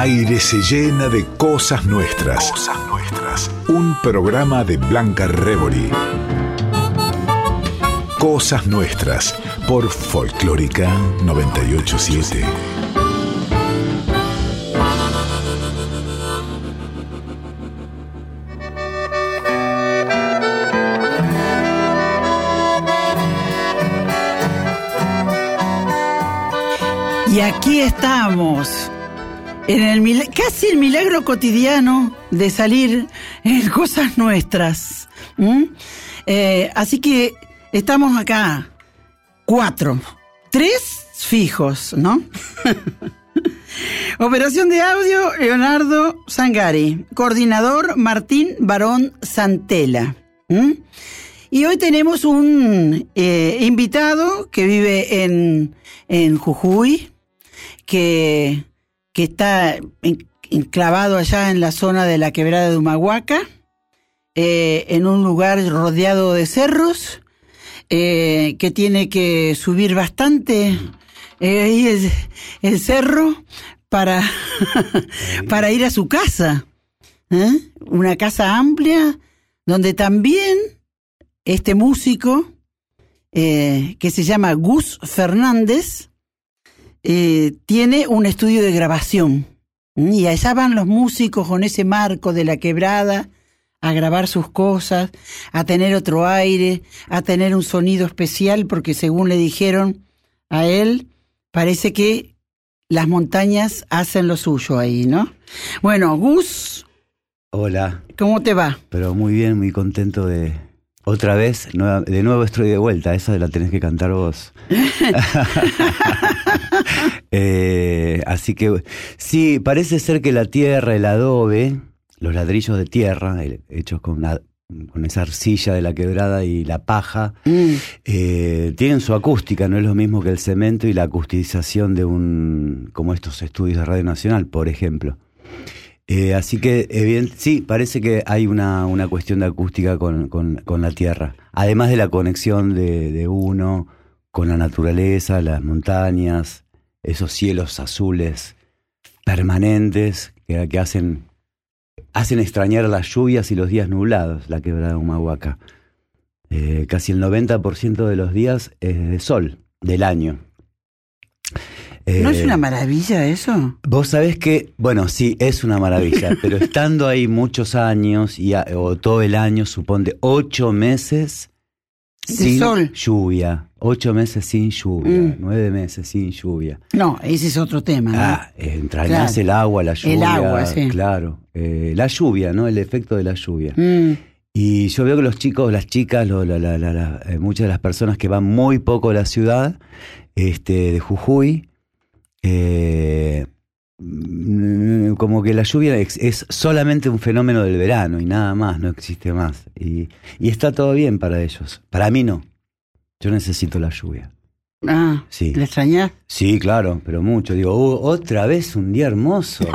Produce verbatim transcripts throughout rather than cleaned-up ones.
Aire se llena de cosas nuestras. Cosas nuestras. Un programa de Blanca Rebori. Cosas nuestras por Folclórica noventa y ocho punto siete. Y aquí estamos, en el mil- casi el milagro cotidiano de salir en Cosas Nuestras. ¿Mm? Eh, así que estamos acá, cuatro, tres fijos, ¿no? Operación de audio, Leonardo Zangari. Coordinador, Martín Barón Santela. ¿Mm? Y hoy tenemos un eh, invitado que vive en, en Jujuy, que, que está en, enclavado allá en la zona de la quebrada de Humahuaca, eh, en un lugar rodeado de cerros, eh, que tiene que subir bastante eh, ahí el, el cerro para, para ir a su casa, ¿eh? Una casa amplia donde también este músico, eh, que se llama Gus Fernández, eh, tiene un estudio de grabación. Y allá van los músicos con ese marco de la quebrada a grabar sus cosas, a tener otro aire, a tener un sonido especial, porque según le dijeron a él, parece que las montañas hacen lo suyo ahí, ¿no? Bueno, Gus. Hola. ¿Cómo te va? Pero muy bien, muy contento de... Otra vez, nueva, de nuevo estoy de vuelta, esa la tenés que cantar vos. eh, así que, sí, parece ser que la tierra, el adobe, los ladrillos de tierra, el, hechos con, una, con esa arcilla de la quebrada y la paja, mm. eh, tienen su acústica, no es lo mismo que el cemento y la acustización de un, como estos estudios de Radio Nacional, por ejemplo. Eh, así que, eh, bien, sí, parece que hay una, una cuestión de acústica con, con, con la tierra. Además de la conexión de, de uno con la naturaleza, las montañas, esos cielos azules permanentes que, que hacen, hacen extrañar las lluvias y los días nublados, la quebrada de Humahuaca. Eh, casi el noventa por ciento de los días es de sol, del año. ¿No es una maravilla eso? Vos sabés que, bueno, sí, es una maravilla, pero estando ahí muchos años, y a, o todo el año, suponte, ocho meses de sin sol. lluvia, ocho meses sin lluvia, mm. nueve meses sin lluvia. No, ese es otro tema, ¿no? Ah, entra claro. Más el agua, la lluvia. El agua, sí. Claro, eh, la lluvia, ¿no? El efecto de la lluvia. Mm. Y yo veo que los chicos, las chicas, lo, la, la, la, la, eh, muchas de las personas que van muy poco a la ciudad, este, de Jujuy, Eh, como que la lluvia es, es solamente un fenómeno del verano y nada más, no existe más. Y, y está todo bien para ellos. Para mí no. Yo necesito la lluvia. Ah, sí. ¿La extrañás? Sí, claro, pero mucho. Digo, oh, otra vez un día hermoso.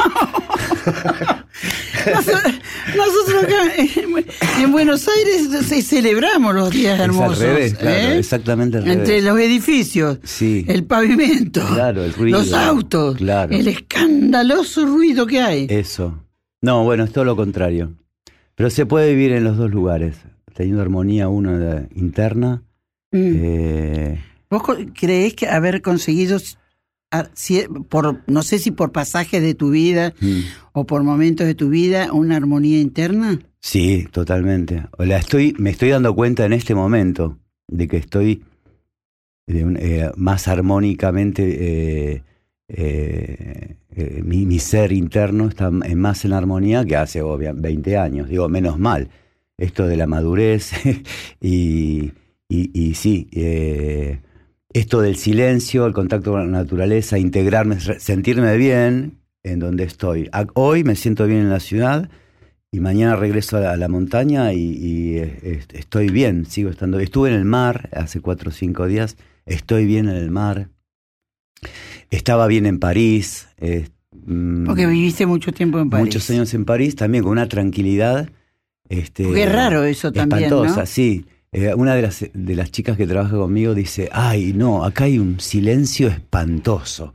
Nosotros, nosotros acá en, en Buenos Aires se celebramos los días hermosos. Es al revés, claro, ¿eh? Exactamente al revés. Entre los edificios, sí. El pavimento, claro, el ruido, los autos, claro. El escandaloso ruido que hay. Eso. No, bueno, es todo lo contrario. Pero se puede vivir en los dos lugares, teniendo armonía uno de, interna. Mm. Eh, ¿Vos creés que haber conseguido... por no sé si por pasajes de tu vida mm. o por momentos de tu vida, una armonía interna? Sí, totalmente. La estoy, me estoy dando cuenta en este momento de que estoy de un, eh, más armónicamente, eh, eh, eh, mi, mi ser interno está más en armonía que hace obviamente veinte años. Digo, menos mal. Esto de la madurez y, y, y sí, eh, esto del silencio, el contacto con la naturaleza, integrarme, sentirme bien en donde estoy. Hoy me siento bien en la ciudad y mañana regreso a la, a la montaña y, y eh, estoy bien, sigo estando. Estuve en el mar hace cuatro o cinco días, estoy bien en el mar. Estaba bien en París. Eh, Porque viviste mucho tiempo en París. Muchos años en París, también con una tranquilidad. Este, Porque es raro eso también, espantosa, ¿no? sí. Eh, una de las, de las chicas que trabaja conmigo dice, ay, no, acá hay un silencio espantoso.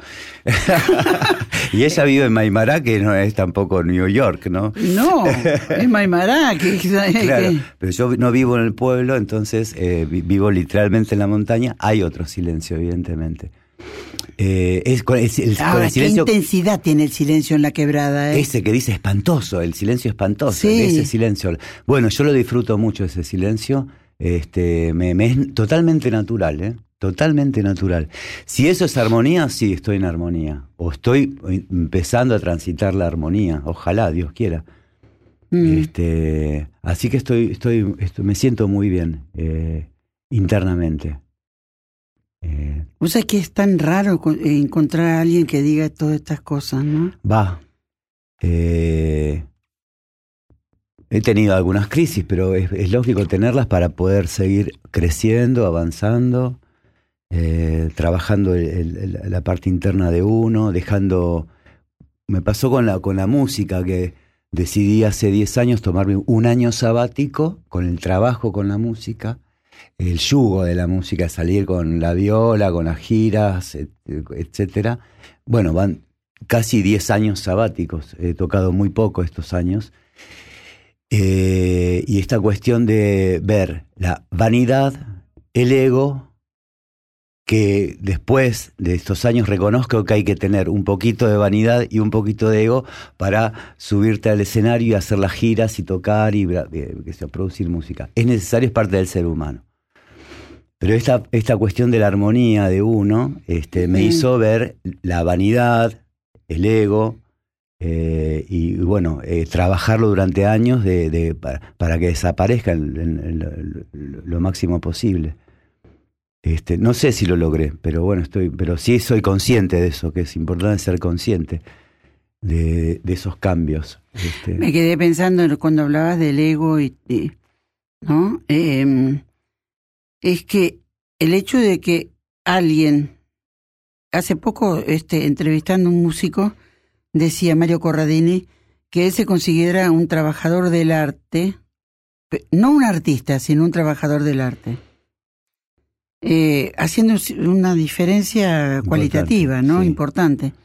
Y ella vive en Maimará, que no es tampoco New York, ¿no? No, es Maimará. Que, claro, que... pero yo no vivo en el pueblo, entonces eh, vivo literalmente en la montaña. Hay otro silencio, evidentemente. Eh, es, es, el, Ahora, con el silencio, ¿qué intensidad tiene el silencio en la quebrada? ¿eh? Ese que dice espantoso, el silencio espantoso, Sí. ese silencio. Bueno, yo lo disfruto mucho, ese silencio. Este, me, me es totalmente natural, ¿eh? Totalmente natural. Si eso es armonía, sí, estoy en armonía. O estoy empezando a transitar la armonía. Ojalá, Dios quiera. Mm. Este, así que estoy, estoy, estoy, me siento muy bien eh, internamente. Eh, o sea, que es tan raro encontrar a alguien que diga todas estas cosas, ¿no? Va. Eh, he tenido algunas crisis, pero es, es lógico tenerlas para poder seguir creciendo, avanzando, eh, trabajando el, el, la parte interna de uno, dejando... Me pasó con la, con la música, que decidí hace diez años tomarme un año sabático con el trabajo con la música, el yugo de la música, salir con la viola, con las giras, etcétera. Bueno, van casi diez años sabáticos, he tocado muy poco estos años. Eh, y esta cuestión de ver la vanidad, el ego, que después de estos años reconozco que hay que tener un poquito de vanidad y un poquito de ego para subirte al escenario y hacer las giras y tocar y que sea, producir música. Es necesario, es parte del ser humano. Pero esta, esta cuestión de la armonía de uno este, me mm. hizo ver la vanidad, el ego, eh, y bueno, eh, trabajarlo durante años de, de, para, para que desaparezca en, en, en lo, lo, lo máximo posible. Este, no sé si lo logré, pero bueno, estoy, pero sí soy consciente de eso, que es importante ser consciente de, de esos cambios. Este. Me quedé pensando cuando hablabas del ego y, y ¿no? Eh, es que el hecho de que alguien, hace poco este, entrevistando a un músico, decía Mario Corradini, que él se considera un trabajador del arte, no un artista, sino un trabajador del arte. Eh, haciendo una diferencia cualitativa, ¿no? Sí. Importante.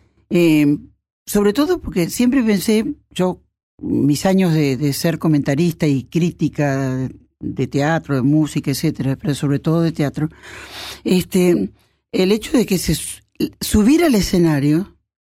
Eh, sobre todo porque siempre pensé, yo, mis años de, de ser comentarista y crítica de teatro, de música, etcétera, pero sobre todo de teatro, este, el hecho de que se subir al escenario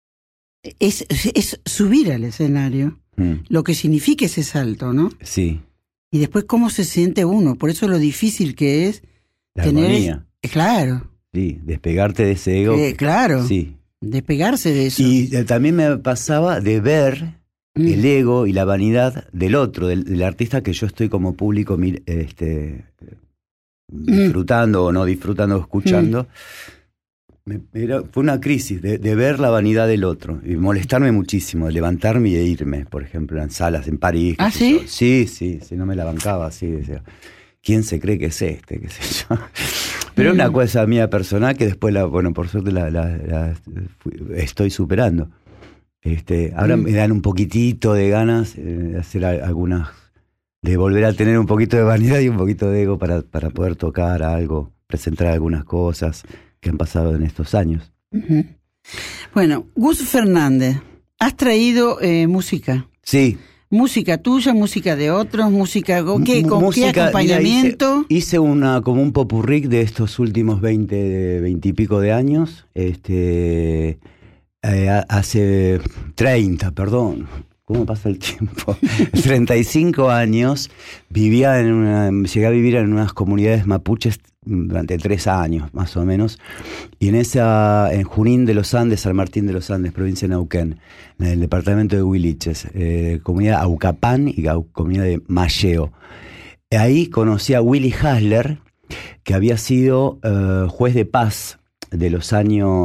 es, es subir al escenario, mm. lo que significa ese salto, ¿no? Sí. Y después cómo se siente uno, por eso lo difícil que es la tener armonía. Es, claro. Sí, despegarte de ese ego. Eh, claro. Sí. Despegarse de eso. Y eh, también me pasaba de ver mm. el ego y la vanidad del otro, del, del artista que yo estoy como público este, mm. disfrutando o no disfrutando o escuchando. Mm. Me, era, fue una crisis de, de ver la vanidad del otro y molestarme muchísimo, de levantarme y de irme, por ejemplo, en salas en París. ¿Ah, sí? Yo. Sí, sí, sí, no me la bancaba así, decía. ¿Quién se cree que es este? ¿Qué sé yo? Pero es mm. una cosa mía personal que después, la, bueno, por suerte la, la, la estoy superando. Este, ahora mm. me dan un poquitito de ganas de hacer algunas, de volver a tener un poquito de vanidad y un poquito de ego para, para poder tocar algo, presentar algunas cosas que han pasado en estos años. Uh-huh. Bueno, Gus Fernández, has traído eh, música. Sí. Música tuya, música de otros, música ¿con qué, con música, qué acompañamiento? Mira, hice, hice una como un popurrí de estos últimos veinte, veinte y pico de años. Este eh, hace treinta, perdón. ¿Cómo pasa el tiempo? treinta y cinco años vivía en una, llegué a vivir en unas comunidades mapuches durante tres años, más o menos, y en esa, en Junín de los Andes, San Martín de los Andes, provincia de Neuquén, en el departamento de Huiliches, eh, comunidad Aucapán y comunidad de Malleo. Ahí conocí a Willy Hasler, que había sido eh, juez de paz de los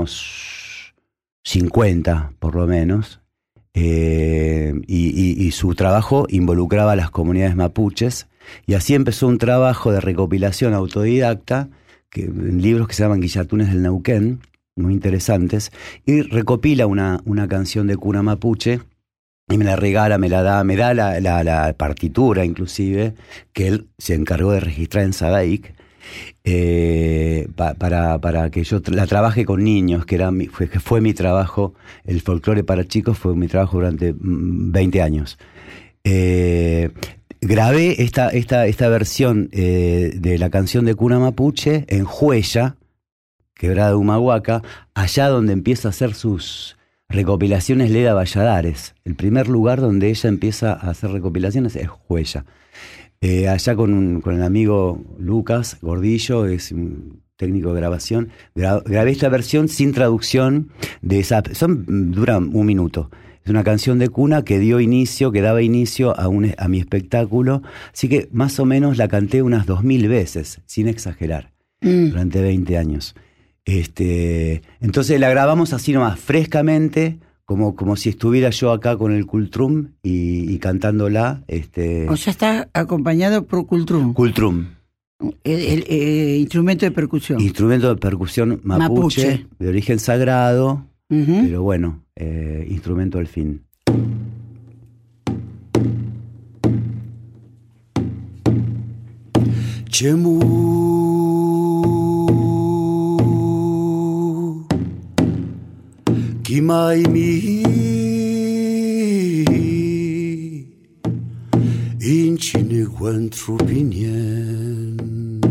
años cincuenta, por lo menos, eh, y, y, y su trabajo involucraba a las comunidades mapuches. Y así empezó un trabajo de recopilación autodidacta, que, en libros que se llaman Guillatunes del Neuquén, muy interesantes, y recopila una, una canción de cuna mapuche y me la regala, me la da, me da la, la, la partitura inclusive, que él se encargó de registrar en Sadaic, eh, pa, para, para que yo la trabaje con niños, que, era mi, fue, que fue mi trabajo, el folclore para chicos fue mi trabajo durante veinte años. Eh, grabé esta, esta, esta versión eh, de la canción de Cuna Mapuche en Huella, Quebrada de Humahuaca, allá donde empieza a hacer sus recopilaciones Leda Valladares. El primer lugar donde ella empieza a hacer recopilaciones es Huella. Eh, allá con, un, con el amigo Lucas Gordillo, es un técnico de grabación, gra, grabé esta versión sin traducción de esa, son, dura un minuto. Es una canción de cuna que dio inicio, que daba inicio a, un, a mi espectáculo, así que más o menos la canté unas dos mil veces, sin exagerar, mm. durante veinte años. Este, entonces la grabamos así nomás, frescamente, como, como si estuviera yo acá con el Cultrum y, y cantándola. Este, o sea, está acompañado por Cultrum. Cultrum. El, el, el instrumento de percusión. Instrumento de percusión mapuche, mapuche. De origen sagrado, uh-huh. pero bueno, eh, instrumento al fin. Chemu Kimai mi Inchine guantrupinien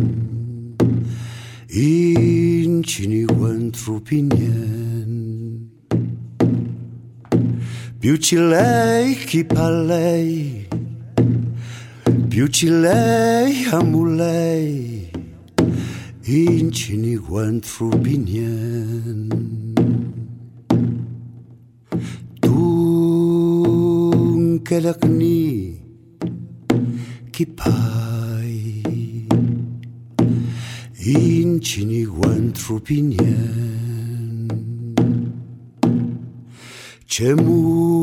Inchine guantrupinien Piucilei kipalei Piucilei amulei Inchine guantrupinien Kelakni kipai inchini guantrupinien chemu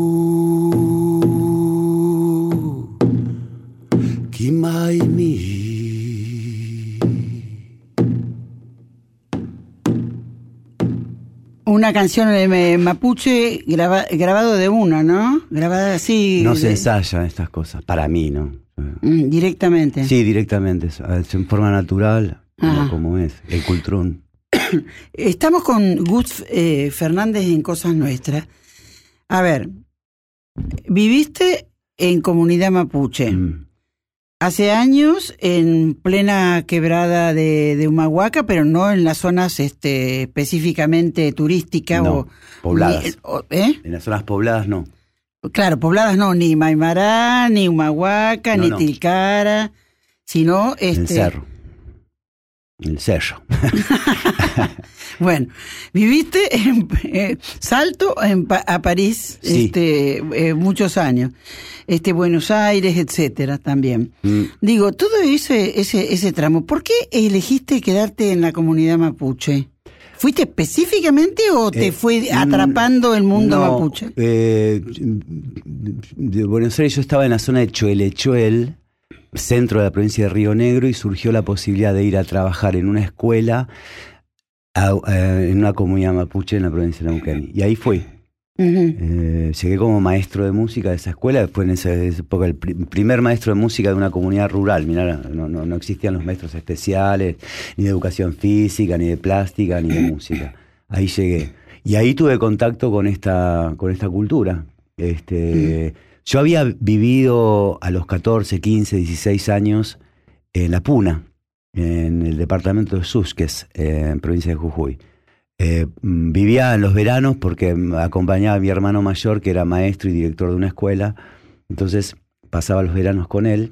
kimai mi. Una canción de mapuche graba, grabado de una, ¿no? Grabada así. No se de... ensayan estas cosas, para mí, ¿no? Mm, directamente. Sí, directamente, en forma natural, como, como es, el Cultrún. Estamos con Gus eh, Fernández en Cosas Nuestras. A ver, viviste en comunidad mapuche. Mm. Hace años en plena quebrada de, de Humahuaca, pero no en las zonas este, específicamente turísticas no, o pobladas. Ni, o, ¿eh? En las zonas pobladas no. Claro, pobladas no, ni Maimará, ni Humahuaca, no, ni no. Tilcara, sino este. El cerro. El cerro. Bueno, viviste en eh, Salto en, a París, sí. este, eh, muchos años, este, Buenos Aires, etcétera, también. Mm. Digo, todo ese, ese, ese tramo, ¿por qué elegiste quedarte en la comunidad mapuche? ¿Fuiste específicamente o te eh, fue atrapando el mundo no, mapuche? Eh, de Buenos Aires yo estaba en la zona de Choelechuel, centro de la provincia de Río Negro, y surgió la posibilidad de ir a trabajar en una escuela a, a, en una comunidad mapuche en la provincia de Neuquén. Y ahí fui. Uh-huh. Eh, llegué como maestro de música de esa escuela. Fue en esa época el pr- primer maestro de música de una comunidad rural. Mirá, no, no, no existían los maestros especiales, ni de educación física, ni de plástica, ni de música. Ahí llegué. Y ahí tuve contacto con esta, con esta cultura. Este, uh-huh. Yo había vivido a los catorce, quince, dieciséis años en La Puna, en el departamento de Susques, eh, en provincia de Jujuy. Eh, vivía en los veranos porque acompañaba a mi hermano mayor, que era maestro y director de una escuela. Entonces pasaba los veranos con él.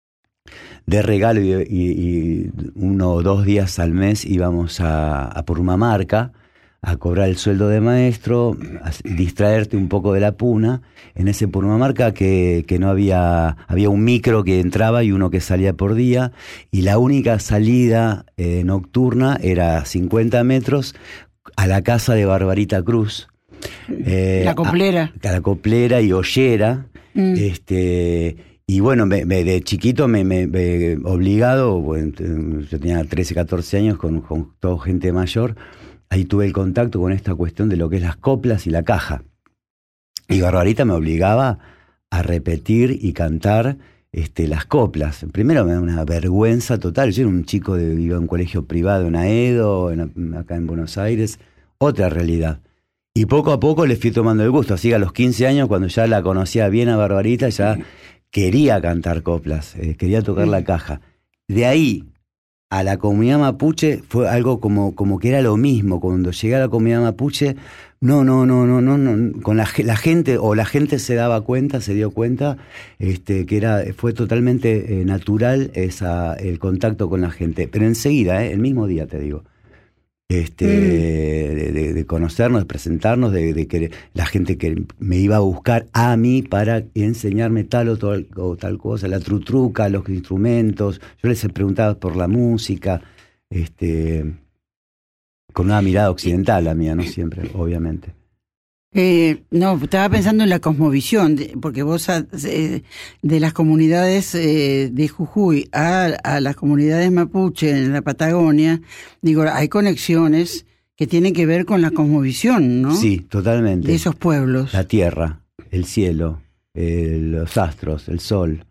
De regalo y, y, y uno o dos días al mes íbamos a, a Purmamarca a cobrar el sueldo de maestro, a distraerte un poco de La Puna. En ese Purmamarca que, que no había, había un micro que entraba y uno que salía por día, y la única salida eh, nocturna era cincuenta metros a la casa de Barbarita Cruz. Eh, la Coplera. A, a la Coplera y Ollera. Mm. Este, y bueno, me, me, de chiquito me, me, me obligado, bueno, yo tenía trece, catorce años con, con toda gente mayor. Ahí tuve el contacto con esta cuestión de lo que es las coplas y la caja. Y Barbarita me obligaba a repetir y cantar este, las coplas. Primero me da una vergüenza total. Yo era un chico de iba a un colegio privado en Aedo, en, acá en Buenos Aires, otra realidad. Y poco a poco le fui tomando el gusto. Así que a los quince años, cuando ya la conocía bien a Barbarita, ya quería cantar coplas, eh, quería tocar la caja. De ahí a la comunidad mapuche fue algo como, como que era lo mismo. Cuando llegué a la comunidad mapuche, no, no, no, no, no, no. Con la, la gente, o la gente se daba cuenta, se dio cuenta, este, que era, fue totalmente eh, natural esa, el contacto con la gente. Pero enseguida, eh, el mismo día te digo. Este, mm. de, de, de conocernos, de presentarnos, de, de que la gente que me iba a buscar a mí para enseñarme tal o tal, o tal cosa, la trutruca, los instrumentos. Yo les preguntaba por la música, este, con una mirada occidental la mía, no siempre, obviamente. Eh, no, estaba pensando en la cosmovisión, de, porque vos eh, de las comunidades eh, de Jujuy a, a las comunidades mapuche en la Patagonia, digo, hay conexiones que tienen que ver con la cosmovisión, ¿no? Sí, totalmente. De esos pueblos. La tierra, el cielo, eh, los astros, el sol.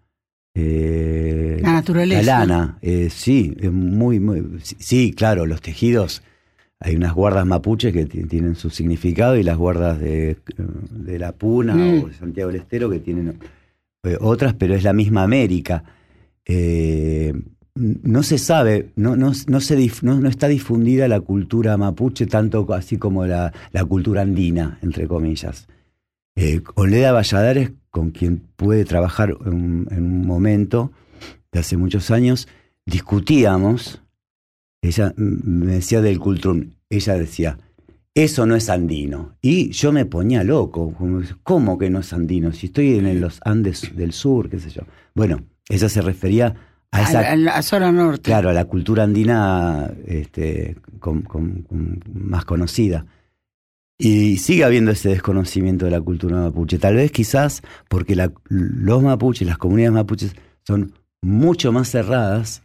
Eh, la naturaleza. La lana, eh, sí, es muy, muy, sí, claro, los tejidos. Hay unas guardas mapuches que t- tienen su significado y las guardas de, de La Puna mm. o de Santiago del Estero que tienen eh, otras, pero es la misma América. Eh, no se sabe, no, no, no, se dif- no, no está difundida la cultura mapuche tanto así como la, la cultura andina, entre comillas. Eh, Oleda Valladares, con quien pude trabajar en, en un momento de hace muchos años, discutíamos. Ella me decía del cultrún, ella decía, eso no es andino. Y yo me ponía loco, como, ¿cómo que no es andino? Si estoy en los Andes del sur, qué sé yo. Bueno, ella se refería a esa... A la, a la zona norte. Claro, a la cultura andina este, con, con, con, más conocida. Y sigue habiendo ese desconocimiento de la cultura mapuche. Tal vez quizás porque la, los mapuches, las comunidades mapuches son mucho más cerradas.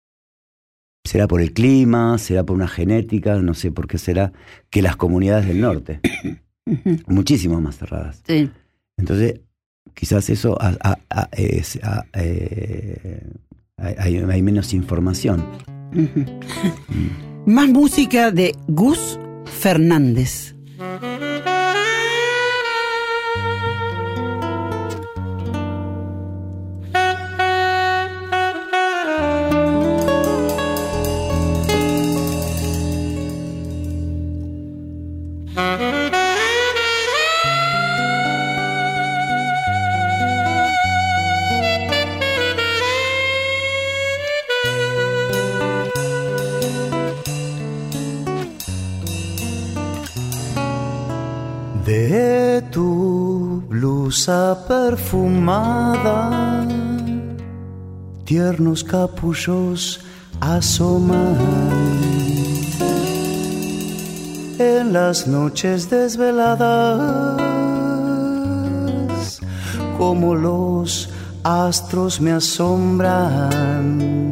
Será por el clima, será por una genética, no sé por qué será, que las comunidades del norte. Muchísimo más cerradas. Sí. Entonces, quizás eso a, a, a, es, a, eh, hay, hay menos información. Uh-huh. Más música de Gus Fernández. De tu blusa perfumada, tiernos capullos asoman en las noches desveladas, como los astros me asombran.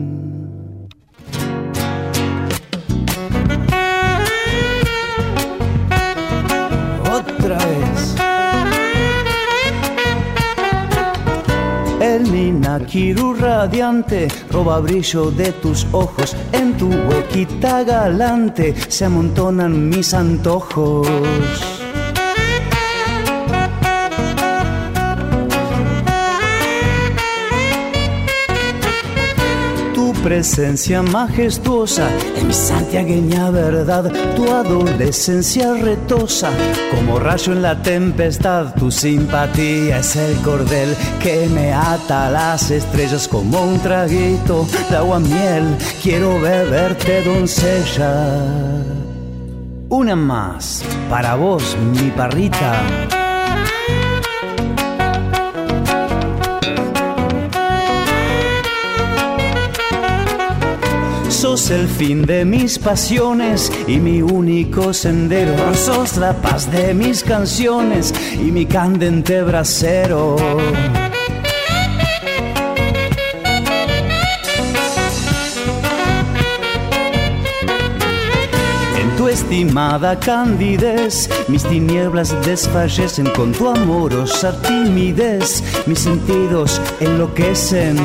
El minaquiru radiante roba brillo de tus ojos, en tu huequita galante se amontonan mis antojos. Tu presencia majestuosa en mi santiagueña verdad, tu adolescencia retosa como rayo en la tempestad. Tu simpatía es el cordel que me ata a las estrellas como un traguito de agua miel. Quiero beberte, doncella. Una más para vos, mi parrita. Sos el fin de mis pasiones y mi único sendero. Sos la paz de mis canciones y mi candente brasero. En tu subestimada candidez. Mis tinieblas desfallecen con tu amorosa timidez. Mis sentidos enloquecen.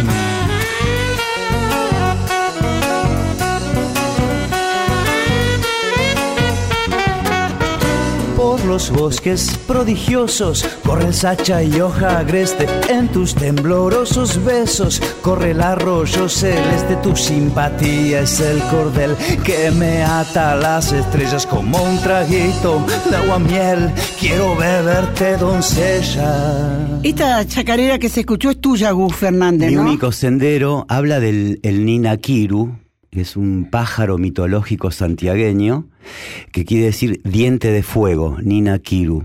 Por los bosques prodigiosos corre el sacha y hoja agreste. En tus temblorosos besos corre el arroyo celeste. Tu simpatía es el cordel que me ata a las estrellas como un traguito de agua miel. Quiero beberte, doncella. Esta chacarera que se escuchó es tuya, Gus Fernández, Mi ¿no? único sendero habla del el Ninaquiru, que es un pájaro mitológico santiagueño, que quiere decir diente de fuego, Ninaquiru.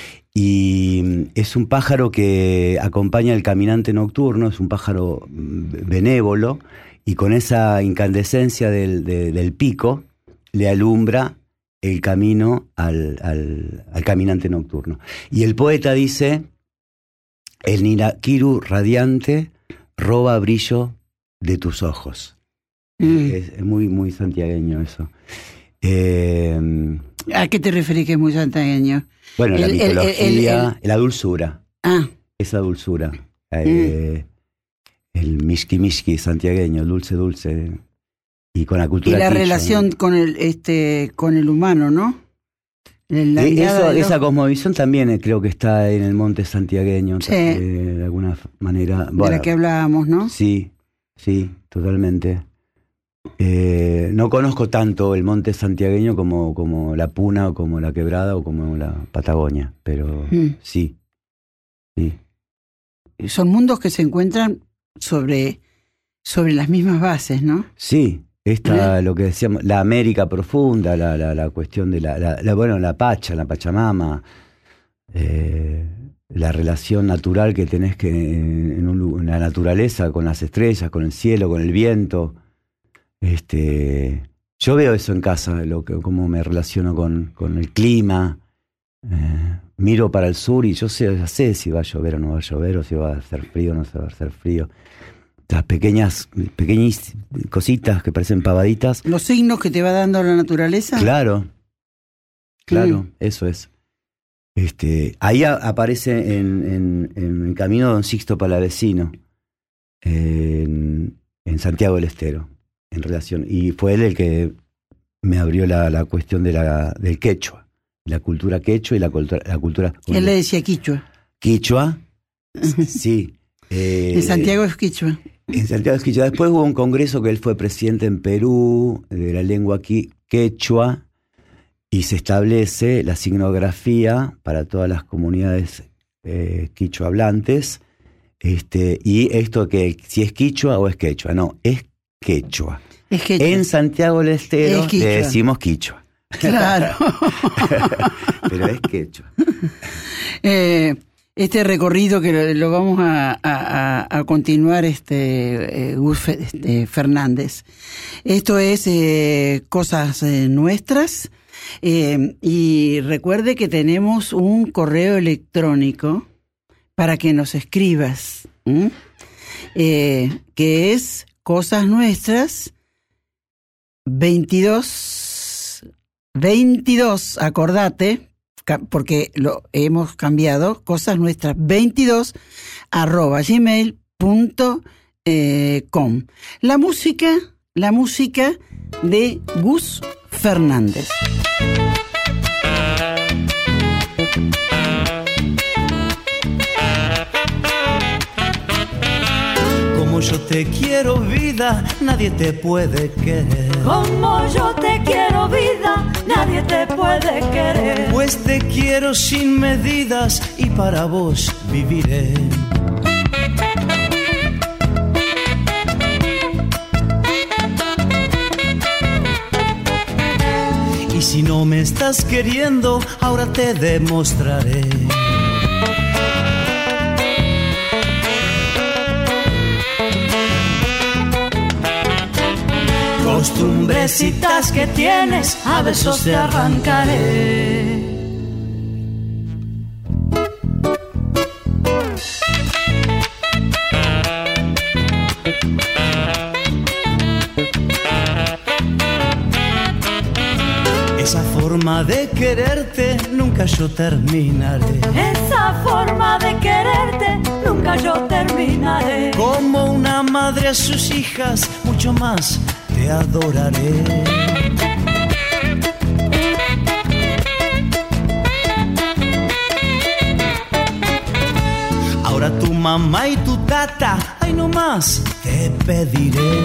Y es un pájaro que acompaña al caminante nocturno, es un pájaro benévolo, y con esa incandescencia del, de, del pico le alumbra el camino al, al, al caminante nocturno. Y el poeta dice, el Ninaquiru radiante roba brillo de tus ojos. Mm. Es, es muy, muy santiagueño eso. Eh, ¿A qué te referís que es muy santiagueño? Bueno, el, la mitología, el, el, el, el... la dulzura. Ah. Esa dulzura. Eh, mm. El mishki mishki santiagueño, el dulce dulce. Y con la cultura. Y la quicho, relación, ¿no?, con el este con el humano, ¿no? La eh, eso, los... Esa cosmovisión también eh, creo que está en el monte santiagueño. Sí. Eh, de alguna manera. Bueno, de la que hablábamos, ¿no? Sí, sí, totalmente. Eh, no conozco tanto el monte santiagueño como, como la Puna o como la Quebrada o como la Patagonia, pero mm. sí, sí. Son mundos que se encuentran sobre, sobre las mismas bases, ¿no? Sí, esta, ¿Eh? Lo que decíamos, la América profunda, la, la, la cuestión de la, la, la, bueno, la Pacha, la Pachamama, eh, la relación natural que tenés que en, un, en la naturaleza, con las estrellas, con el cielo, con el viento. Este, yo veo eso en casa, lo que, cómo me relaciono con, con el clima. Eh, miro para el sur y yo sé, ya sé si va a llover o no va a llover, o si va a hacer frío o no se va a hacer frío. Las pequeñas, pequeñas cositas que parecen pavaditas. ¿Los signos que te va dando la naturaleza? Claro, claro, mm. eso es. Este, ahí a, aparece en, en, en el camino Don Sixto Palavecino, en, en Santiago del Estero. En relación, y fue él el que me abrió la, la cuestión de la, del quechua, la cultura quechua y la cultura... La cultura él le decía quichua. ¿Quichua? Sí. Eh, en Santiago es quichua. En Santiago es quichua. Después hubo un congreso que él fue presidente en Perú, de la lengua quechua, y se establece la signografía para todas las comunidades eh, quichua hablantes, este, y esto que si es quichua o es quechua, no, es quechua. Es quechua. En Santiago del Estero le decimos quichua. Claro. Pero es quechua. Eh, este recorrido que lo, lo vamos a, a, a continuar, este, eh, Gus este, Fernández. Esto es eh, Cosas eh, Nuestras. Eh, y recuerde que tenemos un correo electrónico para que nos escribas, eh, que es Cosas Nuestras veintidós, veintidós, acordate, porque lo hemos cambiado, Cosas Nuestras veintidós arroba gmail punto com. La música, la música de Gus Fernández. Como yo te quiero, vida, nadie te puede querer. Como yo te quiero, vida, nadie te puede querer. Pues te quiero sin medidas y para vos viviré. Y si no me estás queriendo, ahora te demostraré. Costumbrecitas que tienes, a besos te arrancaré. Esa forma de quererte nunca yo terminaré. Esa forma de quererte nunca yo terminaré. Como una madre a sus hijas, mucho más te adoraré. Ahora tu mamá y tu tata, ay no más te pediré.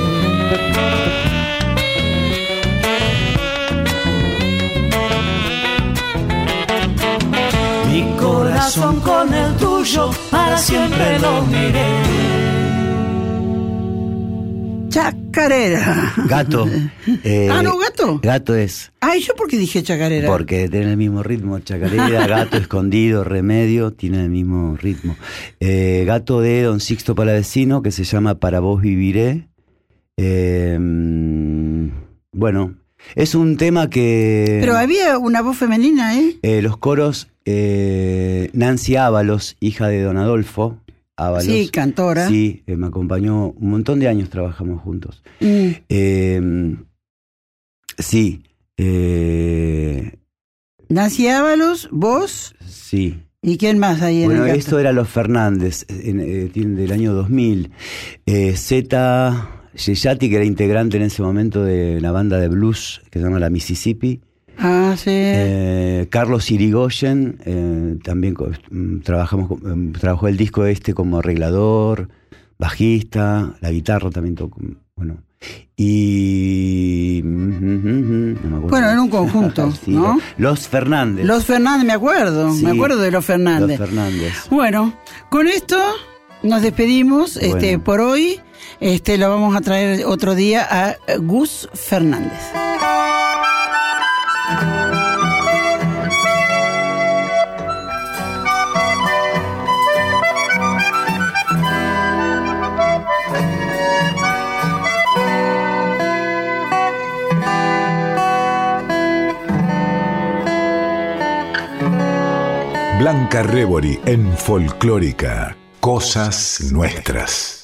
Mi corazón con el tuyo para siempre lo uniré. Chacarera. Gato. eh, ah, no, gato. Gato es. Ay, ¿yo por qué dije chacarera? Porque tiene el mismo ritmo. Chacarera, gato, escondido, remedio, tiene el mismo ritmo. Eh, gato de Don Sixto Palavecino, que se llama Para vos viviré. Eh, bueno, es un tema que... Pero había una voz femenina, ¿eh? eh los coros, eh, Nancy Ábalos, hija de Don Adolfo Ábalos. Sí, cantora. Sí, eh, me acompañó un montón de años, trabajamos juntos. Mm. Eh, sí. Eh, Nancy Ábalos, vos. sí. ¿Y quién más ahí en Bueno, el gato? esto era Los Fernández, en, eh, del año dos mil. Eh, Zeta Yeyati, que era integrante en ese momento de la banda de blues que se llama La Mississippi. Ah, sí. Eh, Carlos Irigoyen, eh, también co- trabajamos, con- trabajó el disco este como arreglador, bajista, la guitarra también tocó, bueno. Y... no me acuerdo. Bueno, en un conjunto, Sí, ¿no? Los Fernández. Los Fernández, me acuerdo, Sí, me acuerdo de los Fernández. Los Fernández. Bueno, con esto nos despedimos este, Bueno. por hoy. Este, lo vamos a traer otro día a Gus Fernández. Blanca Rebori en Folclórica. Cosas nuestras.